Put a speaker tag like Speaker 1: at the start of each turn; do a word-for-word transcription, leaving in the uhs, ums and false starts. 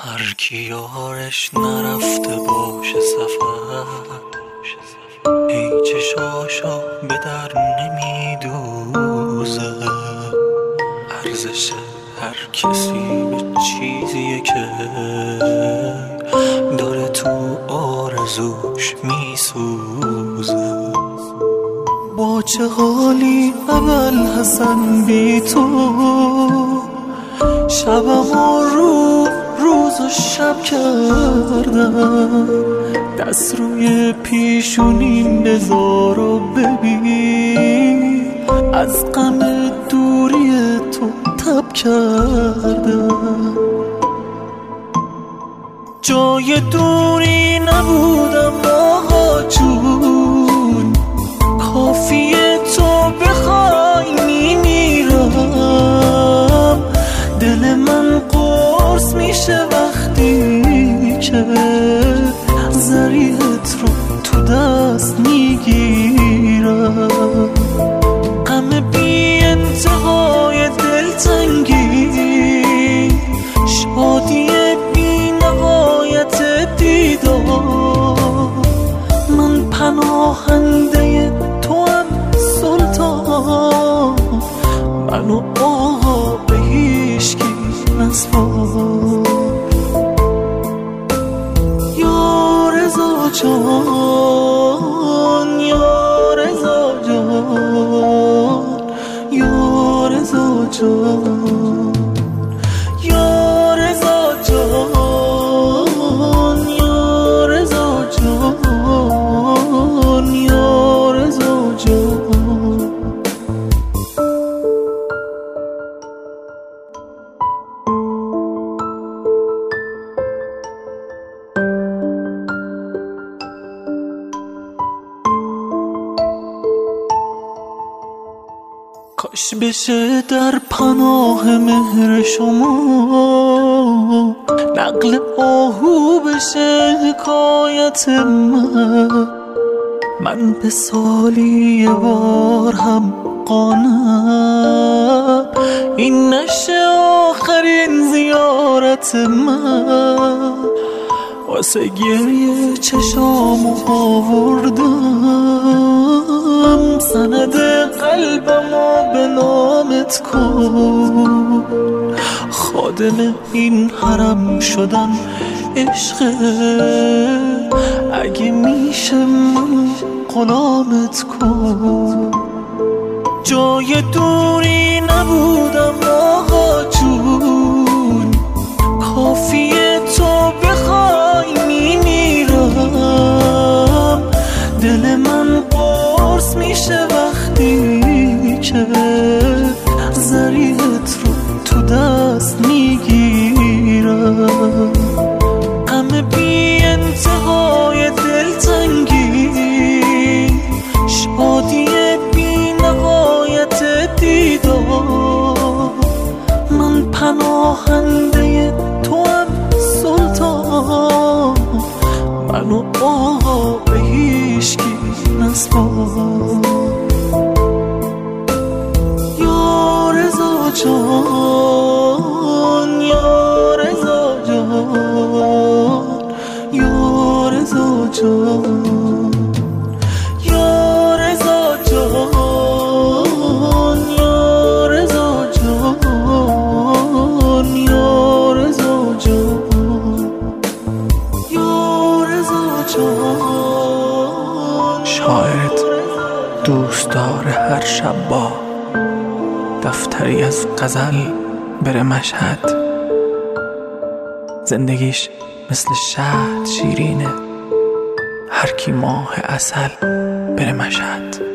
Speaker 1: هر کی یارش نرفته باشه سفر، ای چشاشو به در نمیدوزه. ارزش هر کسی به چیزیه که داره تو آرزوش میسوزه. با چه حالی اول حسن بی تو، شبم و رو روز و شب کردم. دست روی پیشونیم بذار و ببین، از غم دوری تو تب کردم. جای دوری نبودم آقا جون، کافیه تو بخوای میمیرم. دل من قرص میشه وقتی که ضریحت رو تو دست میگیرم. غم بی انتهای دلتنگی، شادی بی نهایت دیدار. من پناهنده تو هم سلطان، منو آقا به هیچکی نسپار. یا رضا جان، یا رضا جان، یا رضا جان، یا رضا جان، یا رضا جان، یا رضا جان. کاش بشه در پناه مهر شما نقل آهو بشه حکایت من. من به سالی یه بار هم قانم، این نشه آخرین زیارت من. واسه گریه چشامو آوردم، سند قلبمو به نامت کن. خادم این حرم شدن عشقه، اگه میشه من غلامت کن. جای دوری نبودم آقا جون، کافیه تو بخوای میمیرم. دل من قرص میشه وقتی که ضریحت رو تو دست میگیرم. غم بی انتهای دلتنگی، شادی بی نهایت دیدار. من پناهنده تو هم سلطان، منو آقا به هیچکی نسپار. یا رضا جان، یا رضا جان، یا رضا جان، یا رضا جان، یا رضا جان، یا رضا جان، یا رضا جان.
Speaker 2: شاعرت دوست داره هر شب با دفتری از غزل بره مشهد. زندگیش مثل شهد شیرینه، هر کی ماه عسل بره مشهد.